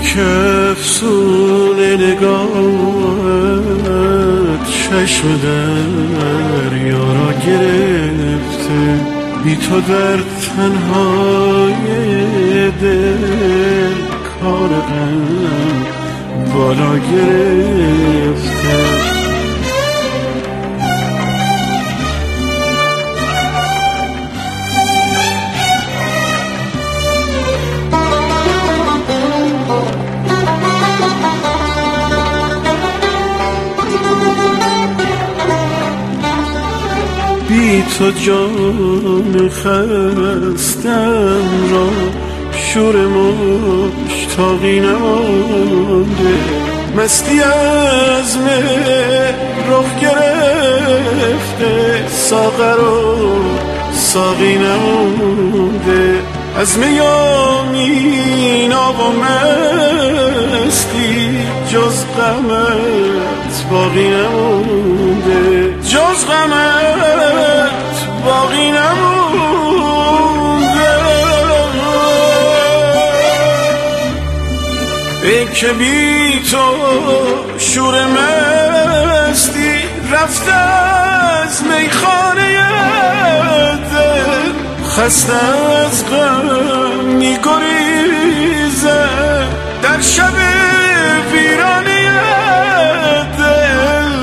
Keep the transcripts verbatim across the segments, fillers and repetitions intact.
که افسون نگاهت چشم دریا را گرفته، بی تو در تنهای دل کار غم بالا گرفته. بی تو جان خستم را شور مشتاقی نمانده، مستی از مه رخ گرفته، ساغر و ساقی نمانده، از میامین آب و مستی جز غمت باقی نمانده، جز غمت باقی نمانده. ای که بی تو شور مستی رفته از میخانه دل، خسته از غم میگریزه در شب ویرانه دل.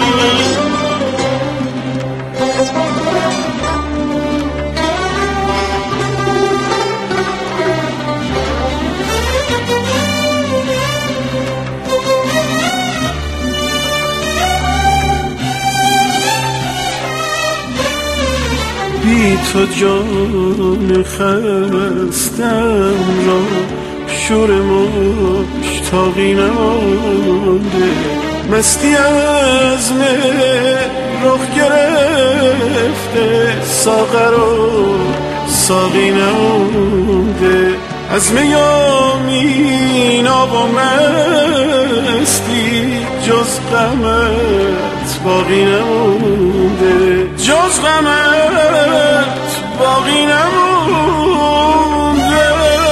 بی تو جان خستم را شور مشتاقی نمانده، مستی از مه رخ گرفته، ساغر و ساقی نمانده، از میامین آب و مستی جز غمت باقی نمانده، جز غمت باقی نمانده.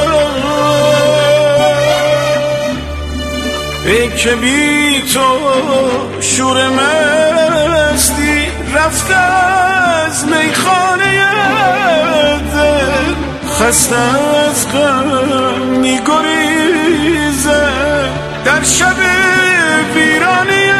ای که بی تو شور مستی رفته از میخانه دل، خسته از غم میگریزه در شب ویرانه